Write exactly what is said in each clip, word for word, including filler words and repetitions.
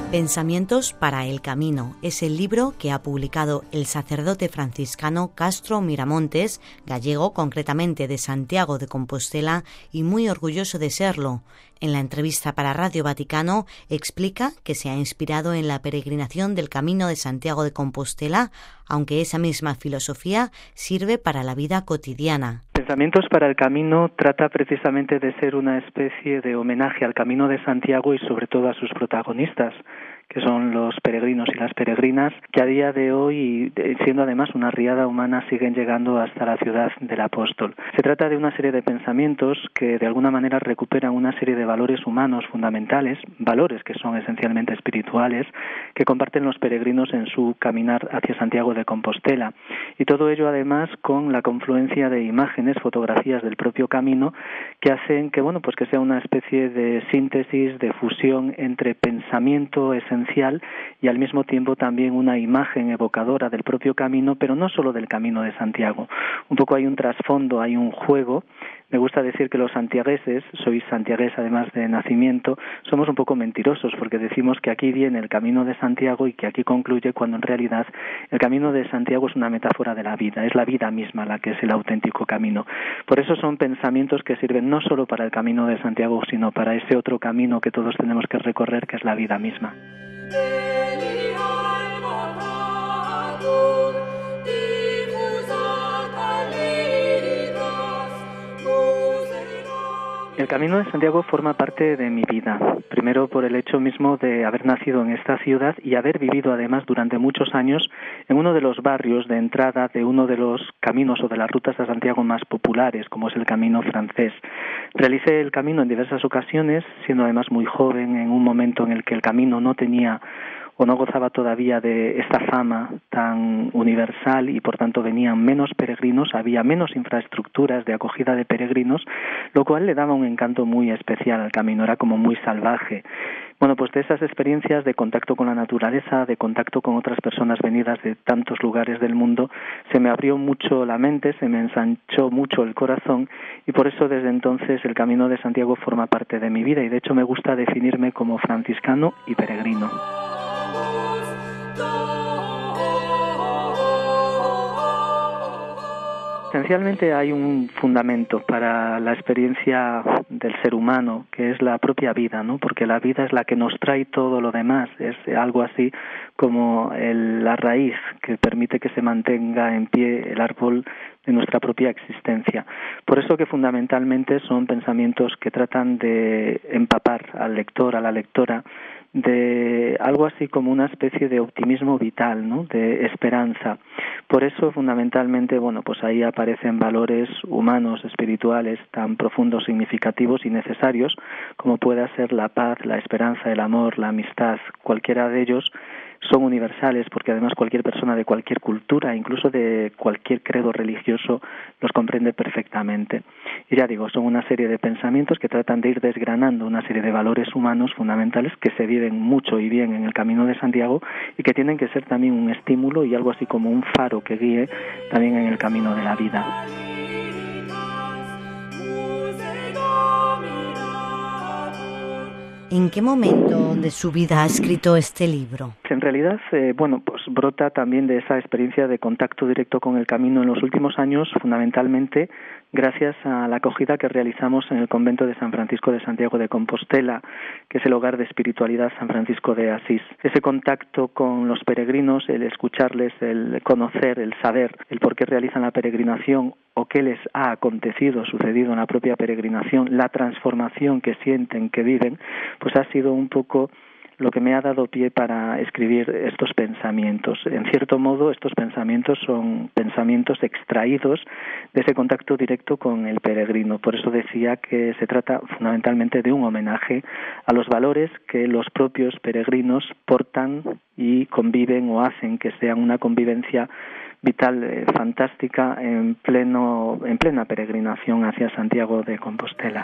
Pensamientos para el Camino es el libro que ha publicado el sacerdote franciscano Castro Miramontes, gallego concretamente de Santiago de Compostela y muy orgulloso de serlo. En la entrevista para Radio Vaticano explica que se ha inspirado en la peregrinación del Camino de Santiago de Compostela, aunque esa misma filosofía sirve para la vida cotidiana. Pensamientos para el Camino trata precisamente de ser una especie de homenaje al Camino de Santiago y sobre todo a sus protagonistas, que son los peregrinos y las peregrinas, que a día de hoy, siendo además una riada humana, siguen llegando hasta la ciudad del apóstol. Se trata de una serie de pensamientos que de alguna manera recuperan una serie de valores humanos fundamentales, valores que son esencialmente espirituales, que comparten los peregrinos en su caminar hacia Santiago de Compostela. Y todo ello además con la confluencia de imágenes, fotografías del propio camino, que hacen que, bueno, pues que sea una especie de síntesis, de fusión entre pensamiento esencial y al mismo tiempo también una imagen evocadora del propio camino, pero no solo del Camino de Santiago. Un poco hay un trasfondo, hay un juego. Me gusta decir que los santiagueses, soy santiagués además de nacimiento, somos un poco mentirosos porque decimos que aquí viene el Camino de Santiago y que aquí concluye, cuando en realidad el Camino de Santiago es una metáfora de la vida, es la vida misma la que es el auténtico camino. Por eso son pensamientos que sirven no solo para el Camino de Santiago, sino para ese otro camino que todos tenemos que recorrer, que es la vida misma. El Camino de Santiago forma parte de mi vida, primero por el hecho mismo de haber nacido en esta ciudad y haber vivido además durante muchos años en uno de los barrios de entrada de uno de los caminos o de las rutas a Santiago más populares, como es el Camino francés. Realicé el camino en diversas ocasiones, siendo además muy joven, en un momento en el que el camino no tenía o no gozaba todavía de esta fama tan universal y por tanto venían menos peregrinos, había menos infraestructuras de acogida de peregrinos, lo cual le daba un encanto muy especial al camino, era como muy salvaje. Bueno, pues de esas experiencias de contacto con la naturaleza, de contacto con otras personas venidas de tantos lugares del mundo, se me abrió mucho la mente, se me ensanchó mucho el corazón y por eso desde entonces el Camino de Santiago forma parte de mi vida y de hecho me gusta definirme como franciscano y peregrino. Esencialmente hay un fundamento para la experiencia del ser humano, que es la propia vida, ¿no? Porque la vida es la que nos trae todo lo demás, es algo así como el, la raíz que permite que se mantenga en pie el árbol de nuestra propia existencia. Por eso que fundamentalmente son pensamientos que tratan de empapar al lector, a la lectora, de algo así como una especie de optimismo vital, ¿no? De esperanza. Por eso fundamentalmente, bueno, pues ahí aparecen valores humanos, espirituales tan profundos, significativos y necesarios como pueda ser la paz, la esperanza, el amor, la amistad. Cualquiera de ellos son universales porque además cualquier persona de cualquier cultura, incluso de cualquier credo religioso, los comprende perfectamente. Y ya digo, son una serie de pensamientos que tratan de ir desgranando una serie de valores humanos fundamentales que se viven mucho y bien en el Camino de Santiago y que tienen que ser también un estímulo y algo así como un faro que guíe también en el camino de la vida. ¿En qué momento de su vida ha escrito este libro? En realidad, eh, bueno, pues brota también de esa experiencia de contacto directo con el camino en los últimos años, fundamentalmente gracias a la acogida que realizamos en el convento de San Francisco de Santiago de Compostela, que es el hogar de espiritualidad San Francisco de Asís. Ese contacto con los peregrinos, el escucharles, el conocer, el saber, el por qué realizan la peregrinación o qué les ha acontecido, sucedido en la propia peregrinación, la transformación que sienten, que viven, pues ha sido un poco lo que me ha dado pie para escribir estos pensamientos. En cierto modo, estos pensamientos son pensamientos extraídos de ese contacto directo con el peregrino. Por eso decía que se trata fundamentalmente de un homenaje a los valores que los propios peregrinos portan y conviven o hacen que sean una convivencia vital, eh, fantástica, en pleno, en plena peregrinación hacia Santiago de Compostela.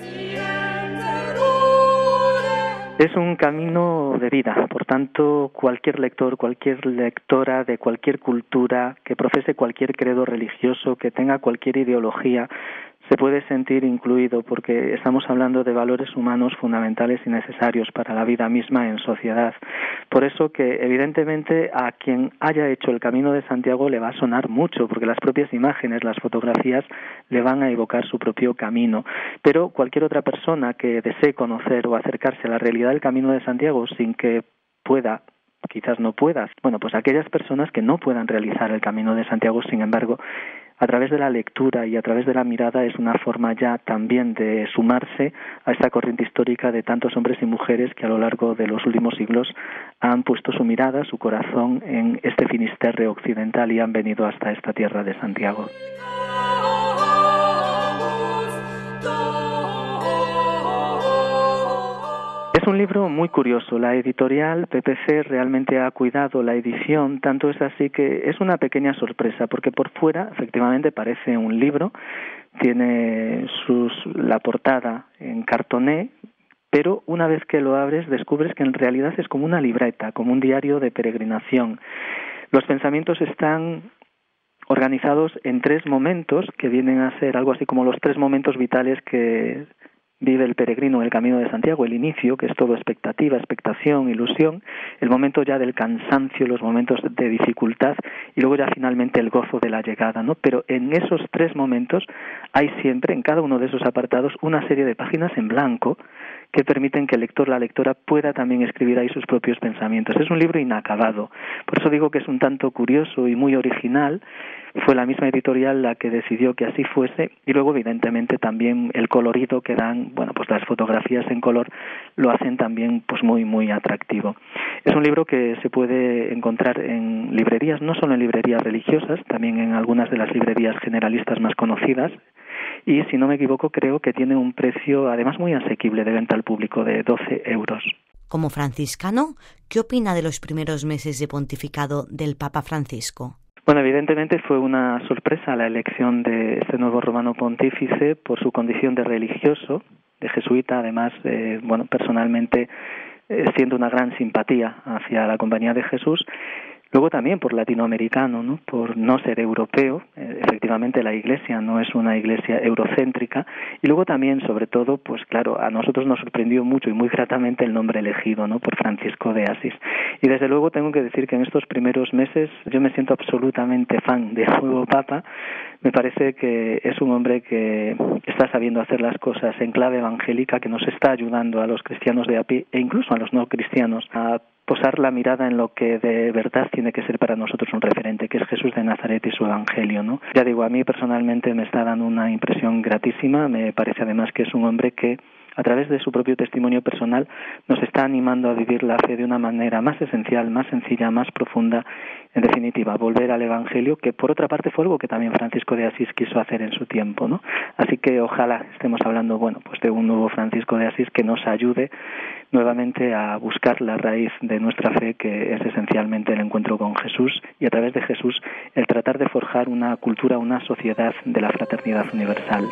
Es un camino de vida, por tanto, cualquier lector, cualquier lectora de cualquier cultura, que profese cualquier credo religioso, que tenga cualquier ideología, se puede sentir incluido, porque estamos hablando de valores humanos fundamentales y necesarios para la vida misma en sociedad. Por eso que evidentemente a quien haya hecho el Camino de Santiago le va a sonar mucho, porque las propias imágenes, las fotografías le van a evocar su propio camino. Pero cualquier otra persona que desee conocer o acercarse a la realidad del Camino de Santiago sin que pueda, quizás no puedas, bueno, pues aquellas personas que no puedan realizar el Camino de Santiago, sin embargo, a través de la lectura y a través de la mirada es una forma ya también de sumarse a esta corriente histórica de tantos hombres y mujeres que a lo largo de los últimos siglos han puesto su mirada, su corazón en este Finisterre occidental y han venido hasta esta tierra de Santiago. Es un libro muy curioso. La editorial P P C realmente ha cuidado la edición, tanto es así que es una pequeña sorpresa, porque por fuera efectivamente parece un libro, tiene sus, la portada en cartoné, pero una vez que lo abres descubres que en realidad es como una libreta, como un diario de peregrinación. Los pensamientos están organizados en tres momentos que vienen a ser algo así como los tres momentos vitales que vive el peregrino en el Camino de Santiago: el inicio, que es todo expectativa, expectación, ilusión; el momento ya del cansancio, los momentos de dificultad; y luego ya finalmente el gozo de la llegada, ¿no? Pero en esos tres momentos hay siempre, en cada uno de esos apartados, una serie de páginas en blanco que permiten que el lector, la lectora, pueda también escribir ahí sus propios pensamientos. Es un libro inacabado. Por eso digo que es un tanto curioso y muy original. Fue la misma editorial la que decidió que así fuese, y luego evidentemente también el colorido que dan, bueno, pues las fotografías en color lo hacen también pues muy muy atractivo. Es un libro que se puede encontrar en librerías, no solo en librerías religiosas, también en algunas de las librerías generalistas más conocidas, y si no me equivoco creo que tiene un precio además muy asequible de venta al público de doce euros. Como franciscano, ¿qué opina de los primeros meses de pontificado del Papa Francisco? Bueno, evidentemente fue una sorpresa la elección de este nuevo romano pontífice por su condición de religioso, de jesuita, además, eh, bueno, personalmente eh, siendo una gran simpatía hacia la Compañía de Jesús. Luego también por latinoamericano, ¿no? Por no ser europeo. Eh, efectivamente la Iglesia no es una Iglesia eurocéntrica. Y luego también, sobre todo, pues claro, a nosotros nos sorprendió mucho y muy gratamente el nombre elegido, ¿no? Por Francisco de Asís. Y desde luego tengo que decir que en estos primeros meses yo me siento absolutamente fan del nuevo Papa. Me parece que es un hombre que está sabiendo hacer las cosas en clave evangélica, que nos está ayudando a los cristianos de a pie e incluso a los no cristianos a posar la mirada en lo que de verdad tiene que ser para nosotros un referente, que es Jesús de Nazaret y su evangelio, ¿no? Ya digo, a mí personalmente me está dando una impresión gratísima. Me parece además que es un hombre que a través de su propio testimonio personal nos está animando a vivir la fe de una manera más esencial, más sencilla, más profunda. En definitiva, volver al Evangelio, que por otra parte fue algo que también Francisco de Asís quiso hacer en su tiempo, ¿no? Así que ojalá estemos hablando, bueno, pues de un nuevo Francisco de Asís que nos ayude nuevamente a buscar la raíz de nuestra fe, que es esencialmente el encuentro con Jesús, y a través de Jesús el tratar de forjar una cultura, una sociedad de la fraternidad universal.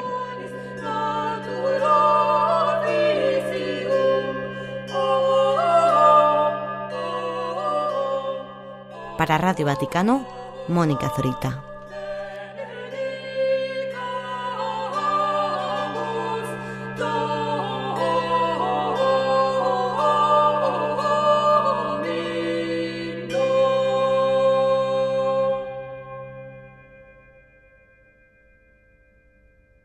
Para Radio Vaticano, Mónica Zorita.